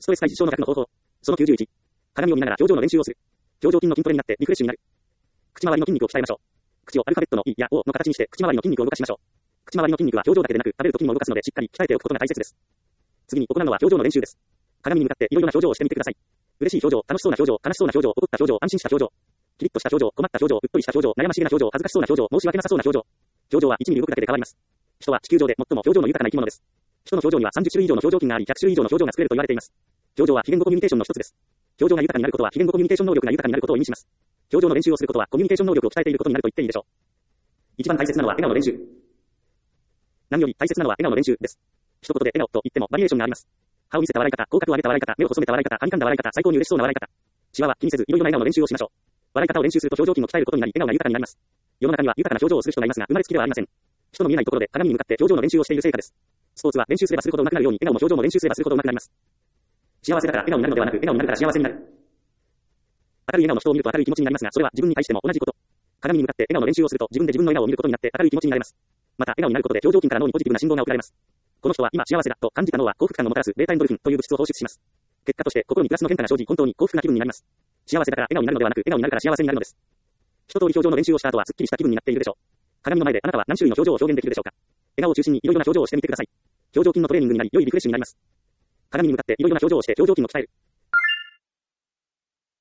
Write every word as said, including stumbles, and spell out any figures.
ストレス解消の逆の方法。そのきゅうじゅういち。鏡を見ながら表情の練習をする。表情筋の筋トレになってリフレッシュになる。口周りの筋肉を鍛えましょう。口をアルファベットの E や O の形にして口周りの筋肉を動かしましょう。口周りの筋肉は表情だけでなく食べる時にも動かすのでしっかり鍛えておくことが大切です。次に行うのは表情の練習です。鏡に向かっていろいろな表情をしてみてください。嬉しい表情、楽しそうな表情、悲しそうな表情、怒った表情、安心した表情。キリッとした表情、困った表情、うっとりした表情、悩ましげな表情、恥ずかしそうな表情、申し訳なさそうな表情。表情はいちミリ動くだけで変わります。人は地球上で最も表情の豊かな生き物です。人の表情にはさんじゅっ種類以上の表情筋があり、ひゃく種類以上の表情が作れると言われています。表情は非言語コミュニケーションの一つです。表情が豊かになることは非言語コミュニケーション能力が豊かになることを意味します。表情の練習をすることはコミュニケーション能力を鍛えていることになると言っていいでしょう。一番大切なのは笑顔の練習。何より大切なのは笑顔の練習です。一言で笑顔と言ってもバリエーションがあります。歯を見せた笑い方、口角を上げた笑い方、目を細めた笑い方、はにかんだ笑い方、最高に嬉しそうな笑い方。シワは気にせずいろいろな笑顔の練習をしましょう。笑い方を練習すると表情筋を鍛えることになり、笑顔が豊かになります。世の中には豊かな表情をする人がいますが、生まれつきではありません。人の見えないところで鏡に向かって表情の練習をしている成果です。スポーツは練習すればするほど上手くなるように、笑顔も表情も練習すればするほど上手くなります。幸せだから笑顔になるのではなく、笑顔になるから幸せになる。明るい笑顔の人を見ると明るい気持ちになりますが、それは自分に対しても同じこと。鏡に向かって笑顔の練習をすると、自分で自分の笑顔を見ることになって明るい気持ちになれます。また、笑顔になることで表情筋から脳にポジティブな信号が送られます。この人は今幸せだと感じた脳は幸福感をもたらすベータエンドルフィンという物質を放出します。結果として心にプラスの変化が生じ、本当に幸福な気分になります。幸せだから笑顔になるのではなく、笑顔になるから幸せになるのです。一通り表情の練習をした後はすっきりした気分になっているでしょう。鏡の前であなたは何種類の表情を表現できるでしょうか。笑顔を中心にいろいろな表情をしてみてください。表情筋のトレーニングになり、良いリフレッシュになります。鏡に向かっていろいろな表情をして表情筋を鍛える。